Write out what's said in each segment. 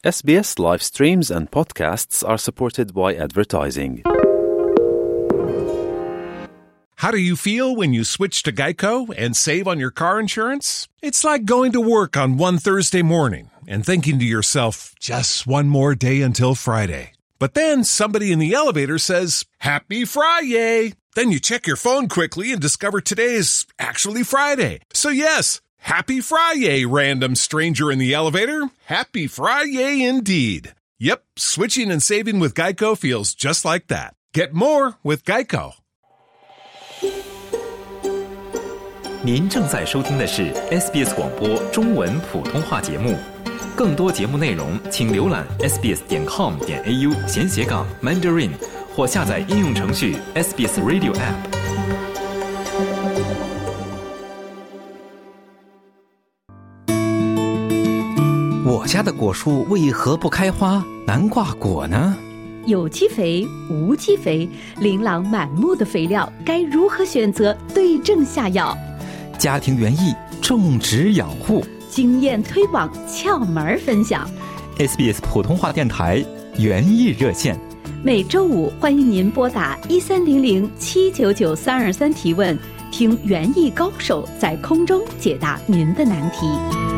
SBS live streams and podcasts are supported by advertising. How do you feel when you switch to Geico and save on your car insurance? It's like going to work on one Thursday morning and thinking to yourself, just one more day until Friday. But then somebody in the elevator says, Happy Friday! Then you check your phone quickly and discover today is actually Friday. So yes, Happy Friday, random stranger in the elevator. Happy Friday indeed. Yep, switching and saving with Geico feels just like that. Get more with Geico. 您正在收听的是 SBS 广播中文普通话节目。更多节目内容请浏览 sbs.com.au/Mandarin 或下载应用程序 SBS Radio App。 我家的果树为何不开花，难挂果呢？ 有机肥、无机肥，琳琅满目的肥料该如何选择，对症下药？ 家庭园艺，种植养护， 经验推广，窍门分享。 SBS 普通话电台园艺热线， 每周五欢迎您拨打1300-799-323提问，听园艺高手在空中解答您的难题。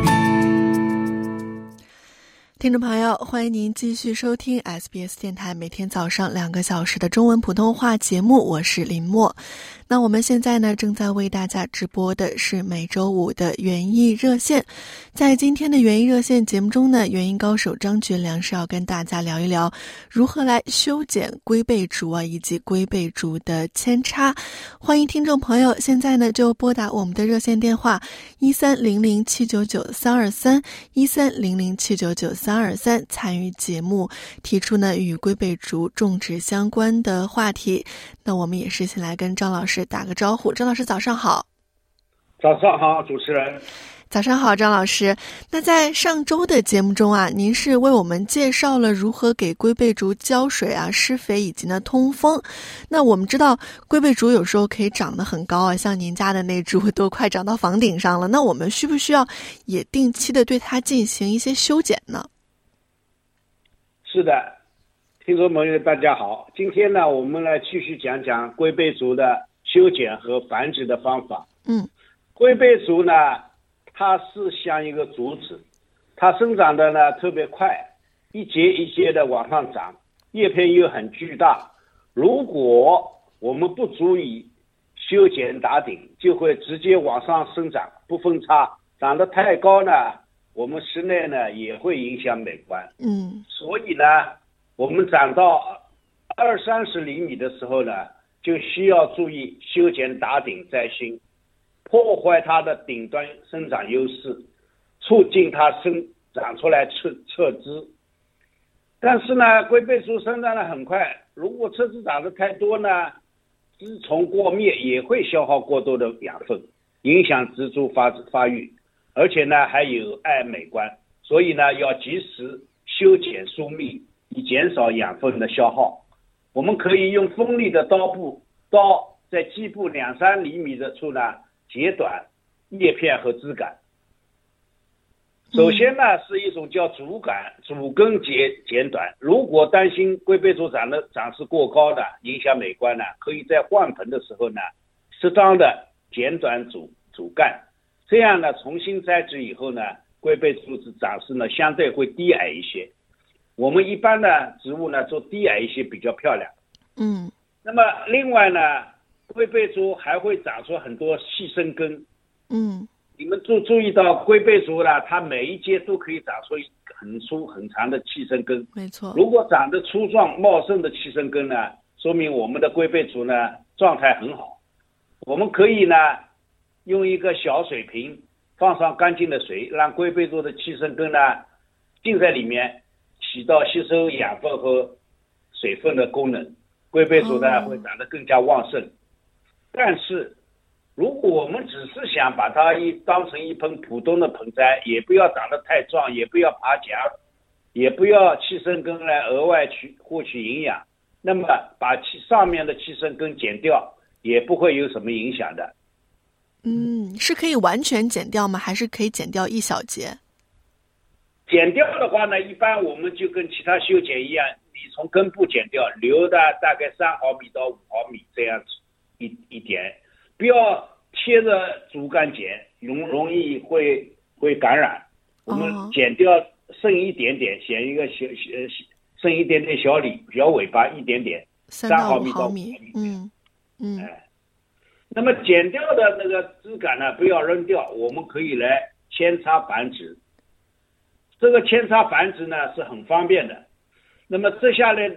听众朋友，欢迎您继续收听 SBS 电台每天早上2个小时的中文普通话节目，我是林默。那我们现在呢，正在为大家直播的是每周五的园艺热线。在今天的园艺热线节目中呢，园艺高手张觉良是要跟大家聊一聊如何来修剪龟背竹以及龟背竹的扦插。欢迎听众朋友现在呢就拨打我们的热线电话1300-799-323 1300-799-323参与节目，提出呢与龟背竹种植相关的话题。那我们也是先来跟张老师打个招呼。张老师早上好。 早上好，主持人。 早上好，张老师。那在上周的节目中您是为我们介绍了如何给龟背竹浇水施肥以及呢通风。那我们知道龟背竹有时候可以长得很高像您家的那株都快长到房顶上了，那我们需不需要也定期的对它进行一些修剪呢？ 是的，听众朋友大家好，今天呢我们来继续讲讲龟背竹的修剪和繁殖的方法。龟背竹呢，它是像一个竹子，它生长的呢特别快，一节一节的往上长，叶片又很巨大。如果我们不注意修剪打顶，就会直接往上生长，不分叉，长得太高呢，我们室内呢也会影响美观。所以呢，我们长到20-30厘米的时候呢，就需要注意修剪打顶在心，破坏它的顶端生长优势，促进它生长出来侧枝。但是呢，龟背竹生长得很快，如果侧枝长得太多呢，枝丛过密也会消耗过多的养分，影响植株发育，而且呢还有碍美观。所以呢，要及时修剪疏密，以减少养分的消耗。我们可以用锋利的刀在基部2-3厘米的处呢截短叶片和枝干。首先呢是一种叫主根剪短。如果担心龟背竹长势过高的影响美观呢，可以在换盆的时候呢适当的剪短主干，这样呢重新栽植以后呢，龟背竹子长势呢相对会低矮一些。我们一般的植物呢做低矮一些比较漂亮。那么另外呢，龟背竹还会长出很多细生根。你们注意到龟背竹呢，它每一节都可以长出很粗很长的气生根。 没错。如果长得粗壮茂盛的气生根呢，说明我们的龟背竹呢状态很好。我们可以呢用一个小水瓶放上干净的水，让龟背竹的气生根呢浸在里面，起到吸收养分和水分的功能。龟背竹呢会长得更加旺盛。但是如果我们只是想把它当成一盆普通的盆栽，也不要长得太壮，也不要爬夹，也不要气生根来额外获取营养，那么把上面的气生根剪掉也不会有什么影响的。 是可以完全剪掉吗？还是可以剪掉一小节？ 剪掉的话呢，一般我们就跟其他修剪一样，你从根部剪掉，留的大概3毫米到5毫米这样一点，不要贴着竹竿剪，容易会感染。我们剪掉剩一点点，剪一个剩一点点小尾巴一点点，3毫米到5毫米。那么剪掉的那个枝杆呢，不要扔掉，我们可以来扦插繁殖。这个扦插繁殖呢是很方便的。那么这下来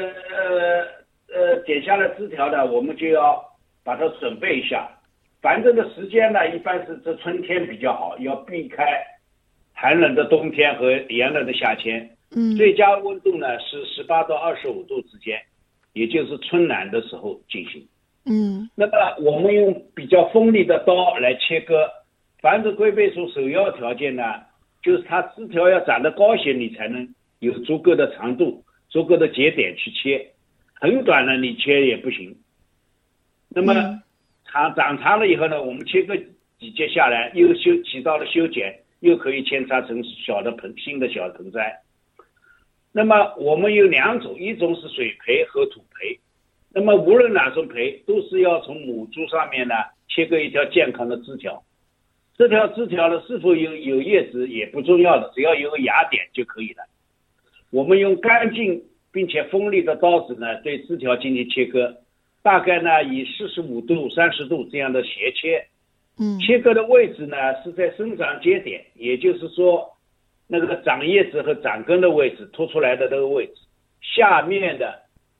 剪下来枝条呢，我们就要把它准备一下。繁殖的时间呢，一般是这春天比较好，要避开寒冷的冬天和炎热的夏天。最佳温度呢是18到25度之间，也就是春暖的时候进行。那么我们用比较锋利的刀来切割。繁殖龟背竹首要条件呢，就是它枝条要长得高些，你才能有足够的长度、足够的节点去切。很短了你切也不行。那么长长了以后呢，我们切割几节下来，又起到了修剪，又可以扦插成新的小盆栽。那么我们有2种，一种是水培和土培。那么无论哪种培，都是要从母株上面呢切割一条健康的枝条。这条枝条呢是否有叶子也不重要的，只要有个芽点就可以了。我们用干净并且锋利的刀子呢对枝条进行切割，大概呢以45度、30度这样的斜切。切割的位置呢是在生长节点，也就是说那个长叶子和长根的位置，凸出来的这个位置下面的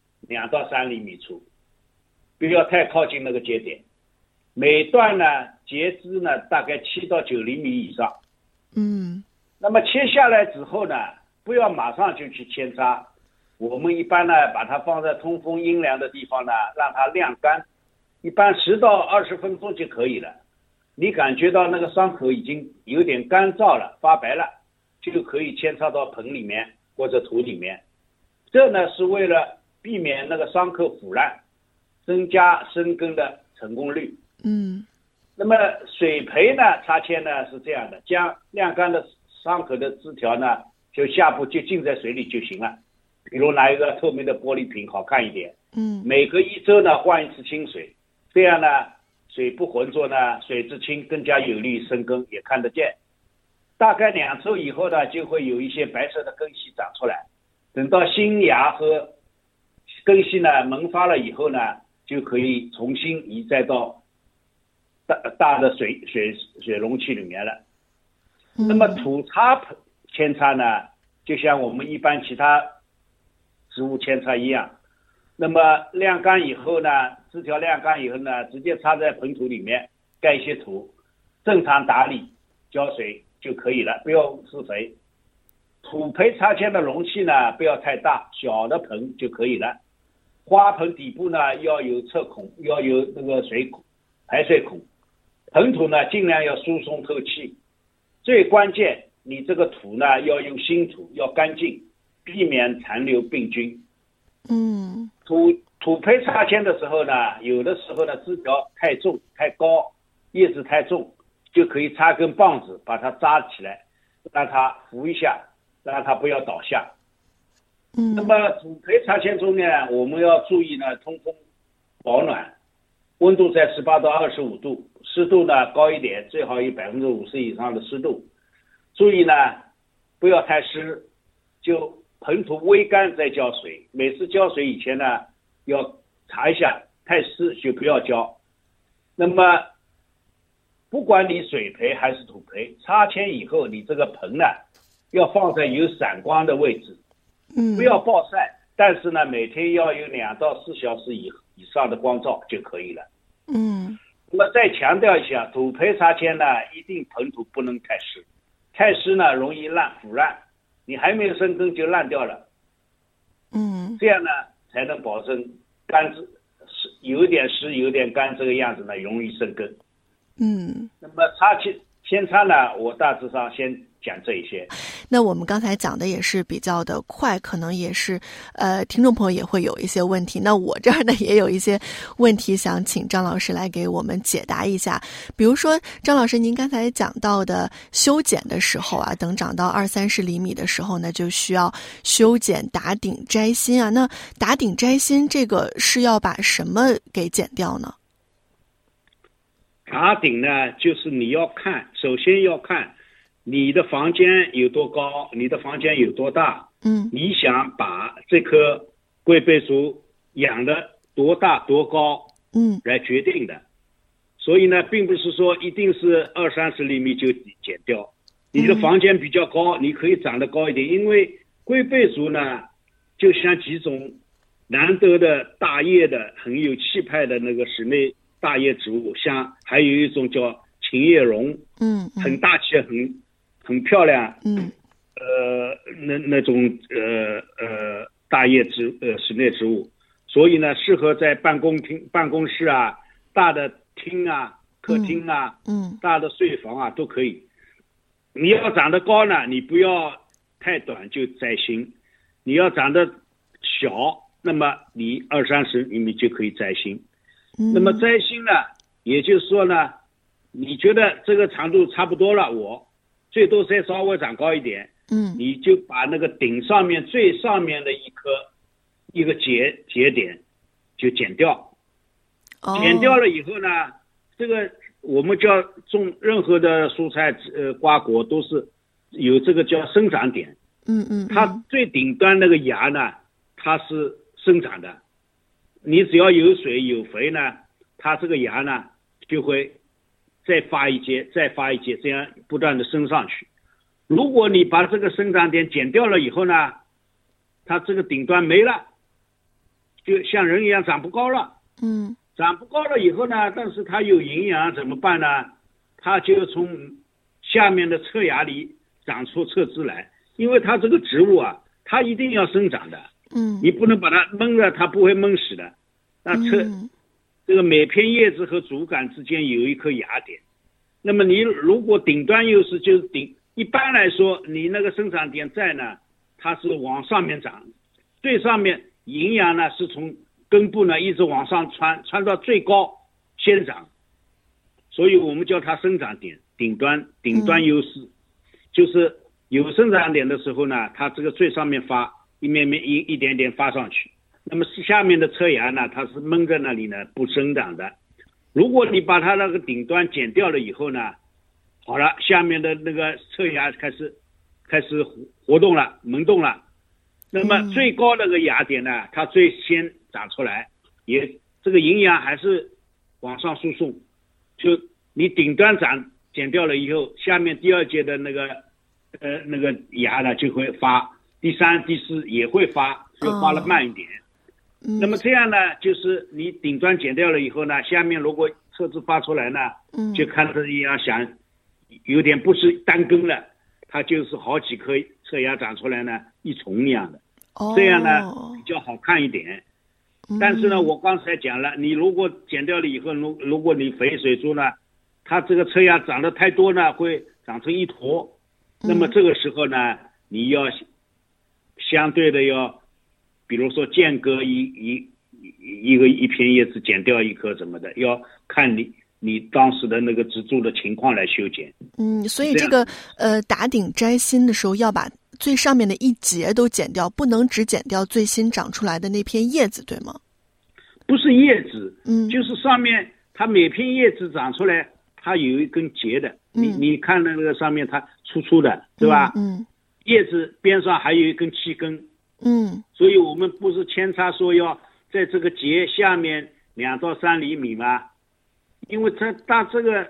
2到3厘米处，不要太靠近那个节点。每段呢截枝呢大概7到9厘米以上。那么切下来之后呢，不要马上就去扦插，我们一般呢把它放在通风阴凉的地方呢，让它晾干，一般10到20分钟就可以了。你感觉到那个伤口已经有点干燥了，发白了，就可以扦插到盆里面或者土里面。这呢是为了避免那个伤口腐烂，增加生根的成功率。那么水培呢插扦呢是这样的，将晾干的伤口的枝条呢就下部就浸在水里就行了，比如拿一个透明的玻璃瓶，好看一点。每隔1周呢换一次清水，这样呢水不浑浊呢，水质清，更加有利于生根，也看得见。大概2周以后呢，就会有一些白色的根系长出来。等到新芽和根系呢萌发了以后呢，就可以重新移栽到大的水容器里面了。那么土插扦插呢，就像我们一般其他植物扦插一样。那么晾干以后呢，枝条晾干以后呢，直接插在盆土里面，盖一些土，正常打理浇水就可以了，不要施肥。土培插扦的容器呢不要太大，小的盆就可以了。花盆底部呢要有侧孔，要有那个排水孔。盆土呢尽量要疏松透气。最关键，你这个土呢要用新土，要干净，避免残留病菌。土培插扦的时候呢，有的时候呢枝条太重太高，叶子太重，就可以插根棒子把它扎起来，让它扶一下，让它不要倒下。那么土培插扦中呢，我们要注意呢通风保暖，温度在18到25度，湿度呢高一点，最好有50%以上的湿度。注意呢不要太湿，就盆土微干再浇水。每次浇水以前呢要查一下，太湿就不要浇。那么不管你水培还是土培，插扦以后你这个盆呢要放在有闪光的位置，不要暴晒，但是呢每天要有2到4小时以上的光照就可以了。那么再强调一下，土培插扦呢一定盆土不能太湿，太湿呢容易腐烂，你还没有生根就烂掉了。这样呢才能保证干枝，有点湿有点干，这个样子呢容易生根。那么扦插呢，我大致上先讲这一些。 那我们刚才讲的也是比较的快，可能也是听众朋友也会有一些问题。那我这儿呢也有一些问题想请张老师来给我们解答一下。比如说张老师您刚才讲到的修剪的时候啊，等长到20-30厘米的时候呢，就需要修剪、打顶、摘心啊。那打顶摘心这个是要把什么给剪掉呢？ 打顶呢，就是你要看，首先要看你的房间有多高，你的房间有多大，你想把这棵龟背竹养的多大多高，来决定的。所以呢，并不是说一定是20-30厘米就剪掉。你的房间比较高，你可以长得高一点，因为龟背竹呢，就像几种难得的大叶的很有气派的那个室内大叶植物，像还有一种叫琴叶榕，很大气，很漂亮，那种大叶室内植物，所以呢，适合在办公室啊、大的厅啊、客厅啊、大的睡房啊都可以。你要长得高呢，你不要太短就摘心；你要长得小，那么你20-30厘米就可以摘心。那么摘心呢，也就是说呢，你觉得这个长度差不多了，我最多再稍微长高一点，你就把那个顶上面最上面的一个节点就剪掉。剪掉了以后呢，这个我们叫种任何的蔬菜瓜果都是有这个叫生长点。它最顶端那个芽呢，它是生长的。你只要有水有肥呢，它这个芽呢就会再发一节，这样不断的升上去。如果你把这个生长点剪掉了以后呢，它这个顶端没了，就像人一样长不高了。长不高了以后呢，但是它有营养怎么办呢？它就从下面的侧芽里长出侧枝来，因为它这个植物啊，它一定要生长的。你不能把它闷了，它不会闷死的。那这个每片叶子和主干之间有一颗芽点。那么你如果顶端又是就是一般来说你那个生长点在呢，它是往上面长，最上面营养呢是从根部呢一直往上穿到最高先长，所以我们叫它生长点，顶端优势，就是有生长点的时候呢，它这个最上面发一点点发上去，那么下面的侧芽呢，它是闷在那里呢不生长的。如果你把它那个顶端剪掉了以后呢，好了，下面的那个侧芽开始活动了，萌动了。那么最高那个芽点呢，它最先长出来，也这个营养还是往上输送。就你顶端剪掉了以后，下面第二节的那个芽呢就会发，第3、第4也会发，就发了慢一点。那么这样呢，就是你顶端剪掉了以后呢，下面如果侧枝发出来呢，就看着一样想有点不是单根了，它就是好几颗侧芽长出来呢，一丛一样的。这样呢比较好看一点。但是呢，我刚才讲了，你如果剪掉了以后，如果你肥水猪呢，它这个侧芽长得太多呢，会长成一坨。那么这个时候呢，你要相对的要，比如说间隔一片叶子剪掉一颗什么的，要看你当时的那个植株的情况来修剪。 所以这个打顶摘心的时候要把最上面的一节都剪掉，不能只剪掉最新长出来的那片叶子，对吗？ 不是叶子，就是上面它每片叶子长出来，它有一根节的。你看那个上面它粗粗的，对吧？叶子边上还有一根气根。所以我们不是扦插说要在这个节下面2到3厘米吗？因为它这个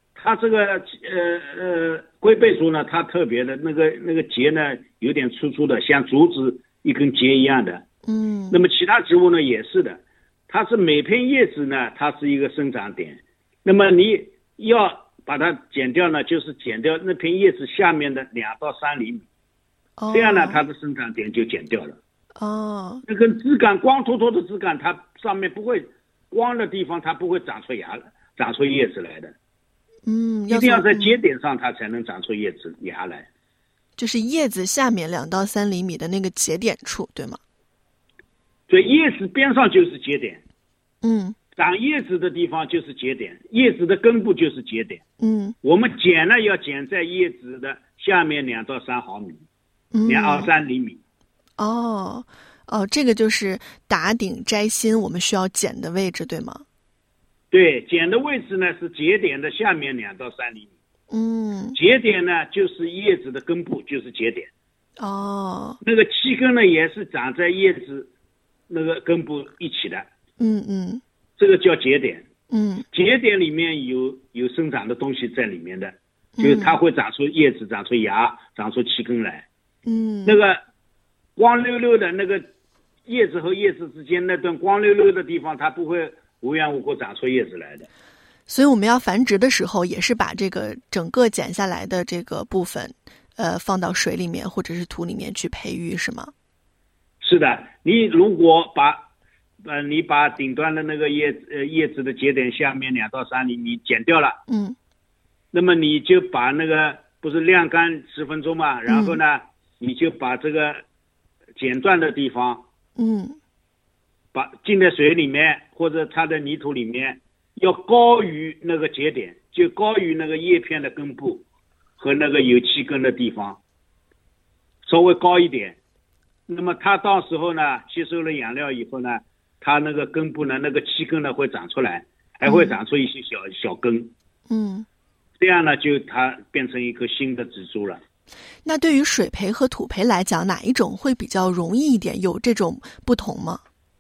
龟背竹呢，它特别的那个节呢有点粗粗的，像竹子一根节一样的。那么其他植物呢也是的，它是每片叶子呢它是一个生长点。那么你要把它剪掉呢，就是剪掉那片叶子下面的2到3厘米。这样呢，它的生长点就剪掉了。那根枝干光秃秃的枝干，它上面不会光的地方，它不会长出叶子来的。一定要在节点上，它才能长出芽来。 就是叶子下面2到3厘米的那个节点处，对吗？ 对，叶子边上就是节点。长叶子的地方就是节点，叶子的根部就是节点。我们剪呢要剪在叶子的下面2到3毫米，2到3厘米。 这个就是打顶摘心我们需要剪的位置，对吗？ 对，剪的位置呢是节点的下面2到3厘米。节点呢就是叶子的根部，就是节点。那个气根呢也是长在叶子那个根部一起的。这个叫节点。节点里面有生长的东西在里面的，就是它会长出叶子，长出芽，长出气根来。那个光溜溜的那个叶子和叶子之间那段光溜溜的地方，它不会无缘无故长出叶子来的。 所以我们要繁殖的时候，也是把这个整个剪下来的这个部分，放到水里面或者是土里面去培育，是吗？ 是的，你如果你把顶端的那个叶子的节点下面2到3厘米剪掉了，那么你就把那个不是晾干10分钟嘛，然后呢，你就把这个剪断的地方，把浸在水里面或者它的泥土里面，要高于那个节点，就高于那个叶片的根部和那个有气根的地方，稍微高一点。那么它到时候呢，吸收了养料以后呢，它那个根部呢，那个气根呢会长出来，还会长出一些小根。这样呢，就它变成一棵新的植株了。 那对于水培和土培来讲，哪一种会比较容易一点？有这种不同吗？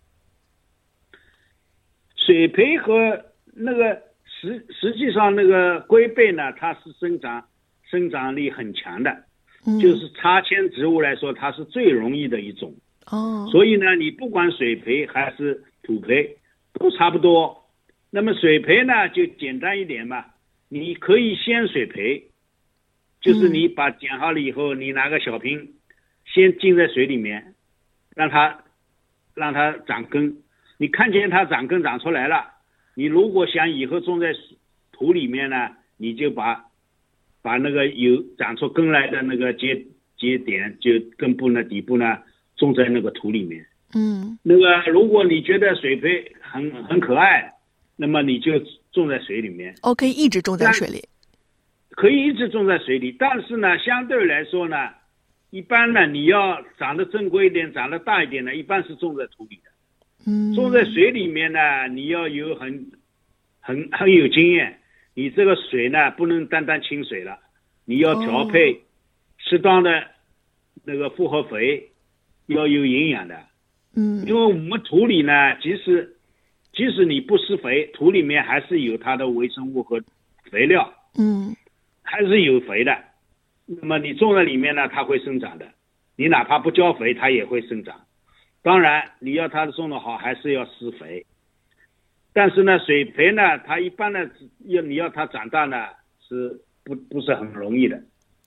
水培和那个实际上那个龟背呢，它是生长力很强的，就是插签植物来说，它是最容易的一种。所以呢，你不管水培还是土培都差不多。那么水培呢就简单一点嘛，你可以先水培，就是你把剪好了以后，你拿个小瓶先浸在水里面，让它长根。你看见它长根长出来了，你如果想以后种在土里面呢，你就把那个有长出根来的那个节点，就根部呢底部呢种在那个土里面。那个如果你觉得水培很可爱，那么你就种在水里面。 可以一直种在水里。 可以一直种在水里，但是呢，相对来说呢，一般呢，你要长得正规一点，长得大一点呢，一般是种在土里的。种在水里面呢，你要有很有经验，你这个水呢不能单单清水了，你要调配适当的那个复合肥，要有营养的。因为我们土里呢，即使你不施肥，土里面还是有它的微生物和肥料，还是有肥的。那么你种在里面呢，它会生长的，你哪怕不浇肥，它也会生长。当然你要它种得好，还是要施肥。但是呢，水培呢，它一般呢你要它长大呢，是不是很容易的。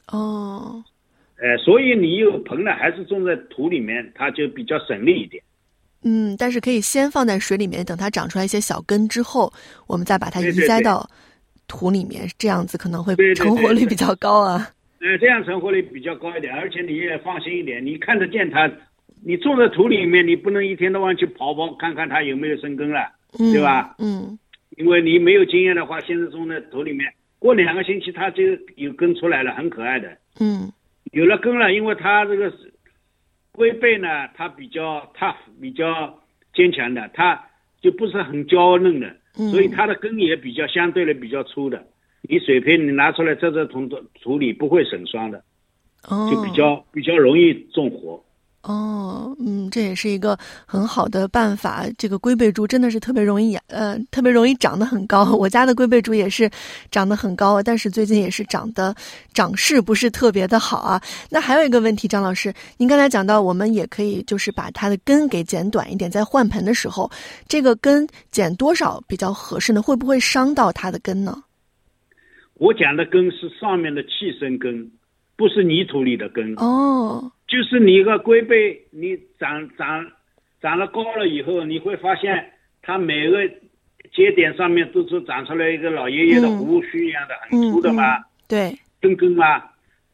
所以你有盆呢，还是种在土里面，它就比较省力一点。 但是可以先放在水里面，等它长出来一些小根之后，我们再把它移栽到土里面，这样子可能会成活率比较高啊。 这样成活率比较高一点，而且你也放心一点，你看得见它。你种在土里面，你不能一天到晚去跑看看它有没有生根了，对吧？因为你没有经验的话，现在种在土里面，过2个星期它就有根出来了，很可爱的。有了根了，因为它这个龟背呢，它比较 tough， 比较坚强的，它就不是很娇嫩的，所以它的根也比较相对的比较粗的。你水培你拿出来在这土里不会省霜的，就比较容易种活。 这也是一个很好的办法。这个龟背竹真的是特别容易长得很高。我家的龟背竹也是长得很高，但是最近也是长势不是特别的好啊。那还有一个问题，张老师，您刚才讲到我们也可以就是把它的根给剪短一点，在换盆的时候，这个根剪多少比较合适呢？会不会伤到它的根呢？ 我讲的根是上面的气生根，不是泥土里的根。就是你一个龟背，你长了高了以后，你会发现它每个节点上面都是长出来一个老爷爷的胡须一样的，很粗的嘛， 对， 根嘛。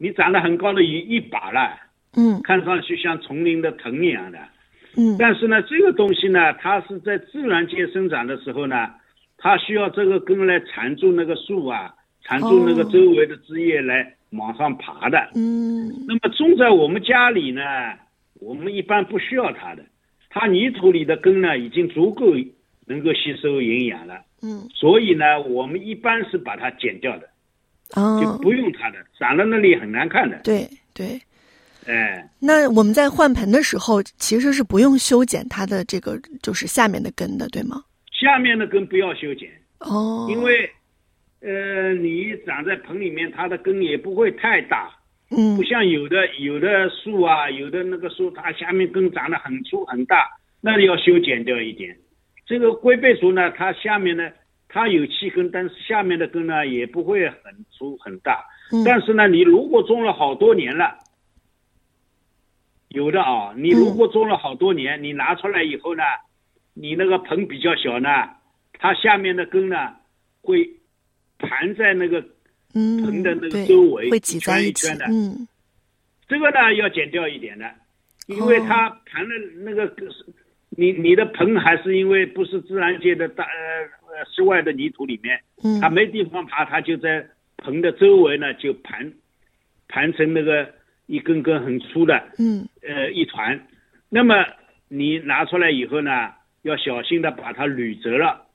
你长得很高的一把了，看上去像丛林的藤一样的，但是呢，这个东西呢，它是在自然界生长的时候呢，它需要这个根来缠住那个树啊，缠住那个周围的枝叶来往上爬的。那么种在我们家里呢，我们一般不需要它的，它泥土里的根呢已经足够能够吸收营养了。所以呢，我们一般是把它剪掉的，就不用它的，长在那里很难看的。 对。那我们在换盆的时候，其实是不用修剪它的这个就是下面的根的，对吗？ 下面的根不要修剪因为你长在盆里面，它的根也不会太大，不像有的树啊，有的那个树它下面根长得很粗很大，那要修剪掉一点。这个龟背竹呢，它下面呢它有气根，但是下面的根呢也不会很粗很大。但是呢，你如果种了好多年了，有的你如果种了好多年，你拿出来以后呢，你那个盆比较小呢，它下面的根呢会盘在那个盆的那个周围， 会挤在一起。 这个呢要剪掉一点的，因为它盘的那个你的盆还是因为不是自然界的室外的泥土里面，它没地方爬，它就在盆的周围呢就盘成那个一根根很粗的一团。那么你拿出来以后呢，要小心的把它捋直了，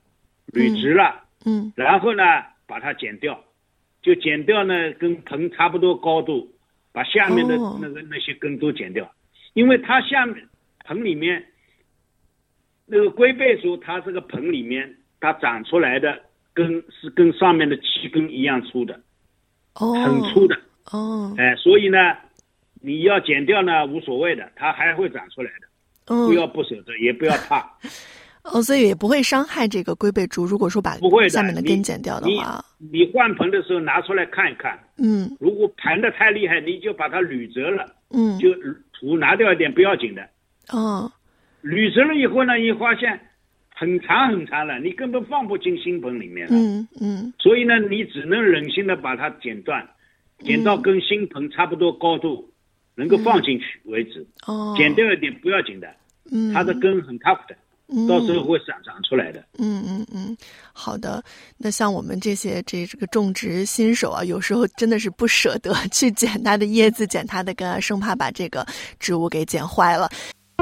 然后呢把它剪掉，就剪掉呢跟盆差不多高度，把下面的那些根都剪掉。因为它下面盆里面那个龟背竹，它这个盆里面它长出来的根是跟上面的气根一样粗的，很粗的。所以呢你要剪掉呢无所谓的，它还会长出来的，不要不舍得，也不要怕。 所以也不会伤害这个龟背竹。如果说把下面的根剪掉的话， 你换盆的时候拿出来看一看，如果盘得太厉害，你就把它捋折了，就土拿掉一点不要紧的。捋直了以后呢，你发现很长很长了，你根本放不进新盆里面了。所以呢，你只能忍心的把它剪断，剪到跟新盆差不多高度，能够放进去为止。剪掉一点不要紧的，它的根很 tough 的，到时候会长出来的。 好的。那像我们这个种植新手啊，有时候真的是不舍得去剪它的叶子，剪它的根，生怕把这个植物给剪坏了。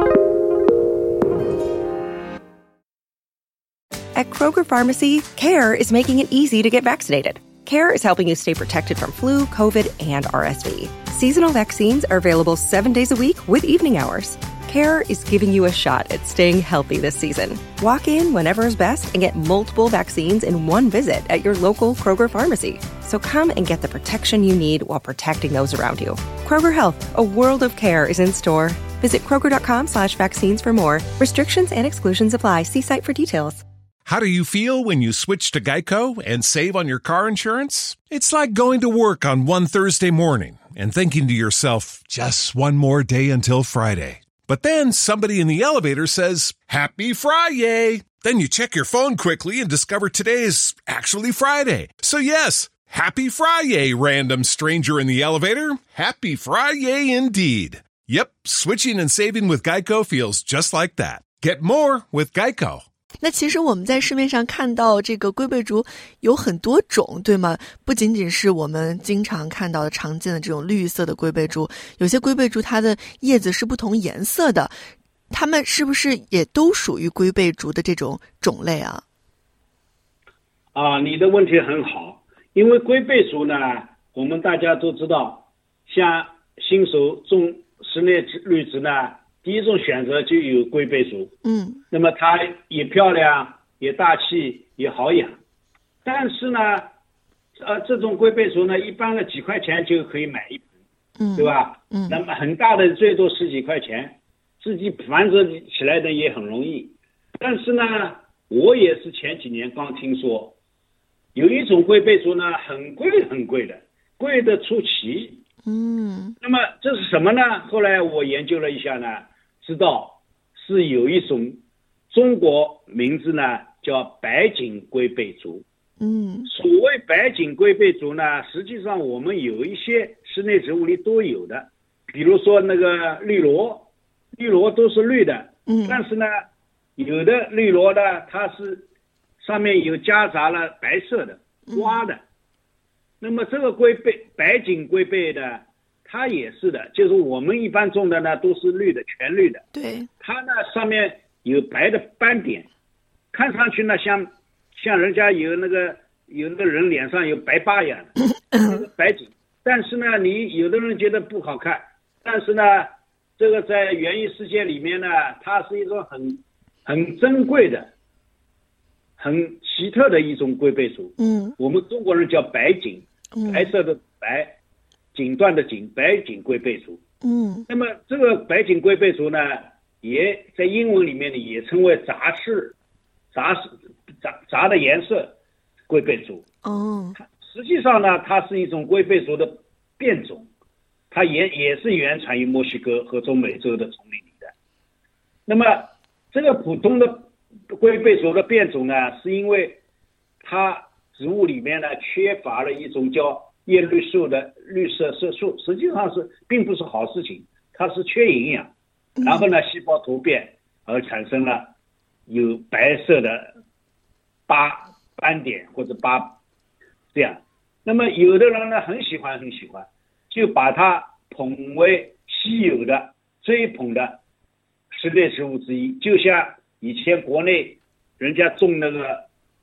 At Kroger Pharmacy, CARE is making it easy to get vaccinated. CARE is helping you stay protected from flu, COVID, and RSV. Seasonal vaccines are available 7 days a week with evening hours. CARE is giving you a shot at staying healthy this season. Walk in whenever is best and get multiple vaccines in one visit at your local Kroger Pharmacy. So come and get the protection you need while protecting those around you. Kroger Health, a world of care is in store. Visit Kroger.com/vaccines for more. Restrictions and exclusions apply. See site for details. How do you feel when you switch to Geico and save on your car insurance? It's like going to work on one Thursday morning and thinking to yourself, just one more day until Friday. But then somebody in the elevator says, Happy Friday! Then you check your phone quickly and discover today is actually Friday. So yes, Happy Friday, random stranger in the elevator. Happy Friday indeed. Yep, switching and saving with Geico feels just like that. Get more with Geico. 那其实我们在市面上看到这个龟背竹有很多种，对吗？不仅仅是我们经常看到的常见的这种绿色的龟背竹，有些龟背竹它的叶子是不同颜色的，它们是不是也都属于龟背竹的这种种类啊？ 你的问题很好，因为龟背竹呢，我们大家都知道，像新手种室内绿植呢，第一种选择就有龟背竹，那么它也漂亮，也大气，也好养。但是呢，这种龟背竹呢，一般的几块钱就可以买一盆，对吧？那么很大的最多10几块钱，自己繁殖起来的也很容易。但是呢，我也是前几年刚听说，有一种龟背竹呢，很贵很贵的，贵的出奇。那么这是什么呢？后来我研究了一下呢，知道是有一种中国名字呢叫白锦龟背竹， 所谓白锦龟背竹呢，实际上我们有一些室内植物里都有的，比如说那个绿萝，绿萝都是绿的，但是呢，有的绿萝呢，它是上面有夹杂了白色的花的，那么这个白锦龟背的，它也是的，就是我们一般种的呢都是绿的，全绿的， 对， 它呢上面有白的斑点，看上去呢像人家有那个人脸上有白疤一样的白锦，但是呢你有的人觉得不好看，但是呢这个在园艺世界里面呢，它是一种很珍贵的很奇特的一种龟背竹，我们中国人叫白锦，白色的白，锦缎的锦，白锦龟背竹。那么这个白锦龟背竹呢，也在英文里面呢也称为杂的颜色龟背竹。实际上呢，它是一种龟背竹的变种，它也是原产于墨西哥和中美洲的丛林里的。那么这个普通的龟背竹的变种呢，是因为它植物里面呢缺乏了一种叫叶绿素的绿色色素，实际上并不是好事情，它是缺营养，然后呢细胞突变而产生了有白色的斑点或者这样。那么有的人呢很喜欢，就把它捧为稀有的追捧的室内植物之一，就像以前国内人家种那个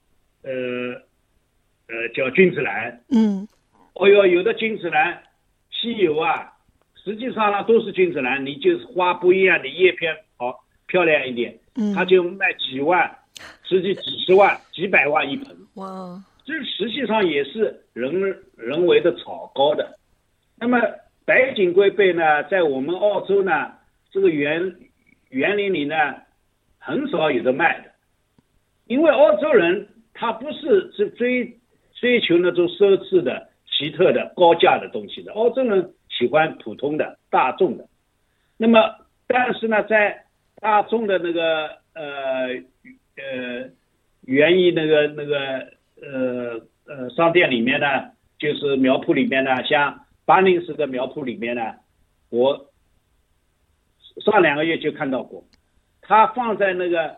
叫君子兰，有的君子兰稀有啊，实际上呢都是君子兰，你就是花不一样的叶片好漂亮一点，它就卖几万，实际几十万几百万一盆。哇，这实际上也是人为的炒高的。那么白锦龟背呢，在我们澳洲呢这个园林里呢很少有的卖的，因为澳洲人他不是追求那种奢侈的奇特的高价的东西的，澳洲人喜欢普通的大众的。那么但是呢在大众的那个园艺那个商店里面呢，就是苗圃里面呢，像巴宁市的苗圃里面呢，我上2个月就看到过，它放在那个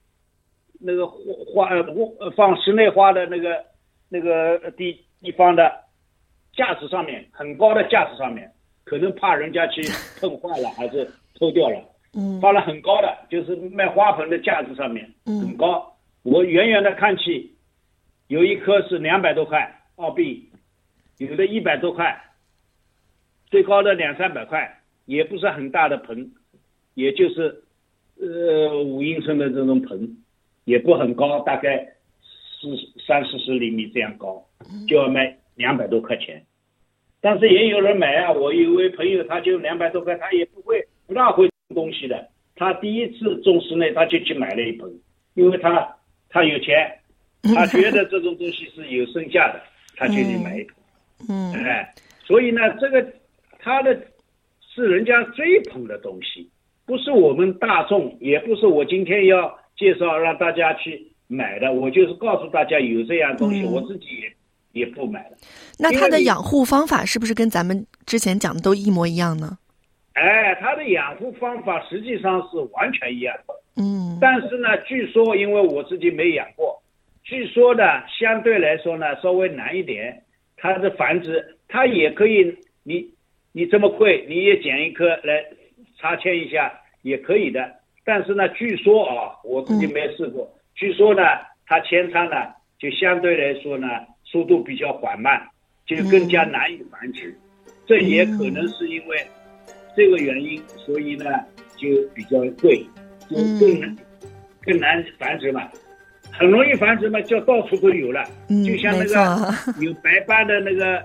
花放室内花的那个地方的架子上面，很高的架子上面，可能怕人家去碰坏了还是偷掉了，放了很高的，就是卖花盆的架子上面，很高。我远远的看去，有一颗是200多块澳币，有的100多块，最高的200-300块，也不是很大的盆，也就是5英寸的这种盆，也不很高，大概30-40厘米这样高，就要卖200多块钱。但是也有人买啊，我有位朋友他就200多块，他也不大会种东西的，他第一次种室内他就去买了一盆，因为他有钱，他觉得这种东西是有剩下的，他就去买一盆。所以呢这个他的是人家追捧的东西，不是我们大众，也不是我今天要介绍让大家去买的，我就是告诉大家有这样东西，我自己也不买了。 那它的养护方法是不是跟咱们之前讲的都一模一样呢？ 它的养护方法实际上是完全一样的。但是呢，据说因为我自己没养过，据说呢相对来说呢稍微难一点，它的繁殖它也可以，你这么贵你也捡一颗来插签一下也可以的，但是呢据说我自己没试过，据说呢它扦插呢就相对来说呢速度比较缓慢，就更加难以繁殖，这也可能是因为这个原因，所以呢就比较贵，就更难繁殖嘛，很容易繁殖嘛，就到处都有了，就像那个有白斑的那个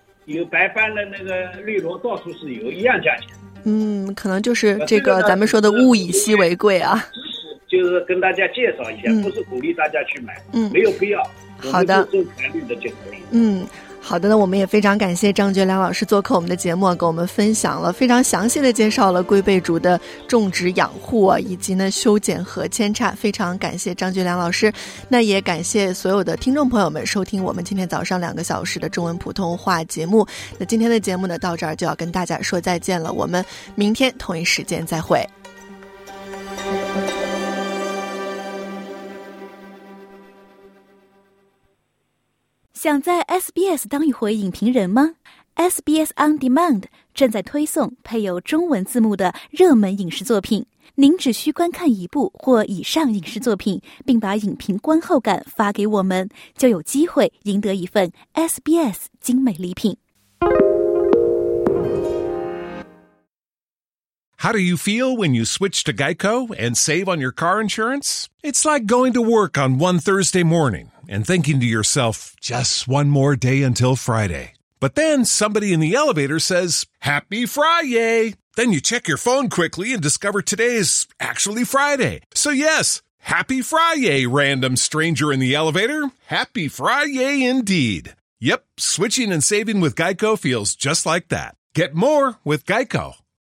绿萝到处是有一样价钱。 可能就是这个咱们说的物以稀为贵啊。 就是跟大家介绍一下，不是鼓励大家去买，没有必要。 好的， 种全绿的就可以。 好的呢，我们也非常感谢张觉良老师做客我们的节目，给我们分享了非常详细的介绍了龟背竹的种植养护以及呢修剪和扦插，非常感谢张觉良老师。那也感谢所有的听众朋友们收听我们今天早上2个小时的中文普通话节目。那今天的节目呢到这儿就要跟大家说再见了，我们明天同一时间再会。 想在 SBS 当一回影评人吗？ SBS On Demand 正在推送配有中文字幕的热门影视作品，您只需观看一部或以上影视作品，并把影评观后感发给我们，就有机会赢得一份 SBS 精美礼品。 How do you feel when you switch to Geico and save on your car insurance? It's like going to work on one Thursday morning and thinking to yourself, just one more day until Friday. But then somebody in the elevator says, Happy Friday! Then you check your phone quickly and discover today is actually Friday. So yes, Happy Friday, random stranger in the elevator. Happy Friday indeed. Yep, switching and saving with Geico feels just like that. Get more with Geico.